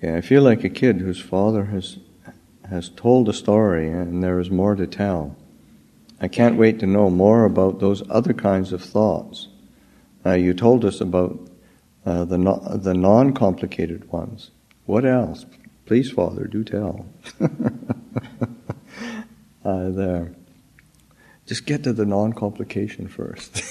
Yeah, I feel like a kid whose father has told a story and there is more to tell. I can't wait to know more about those other kinds of thoughts. You told us about the non-complicated ones. What else? Please, Father, do tell. There. Just get to the non-complication first.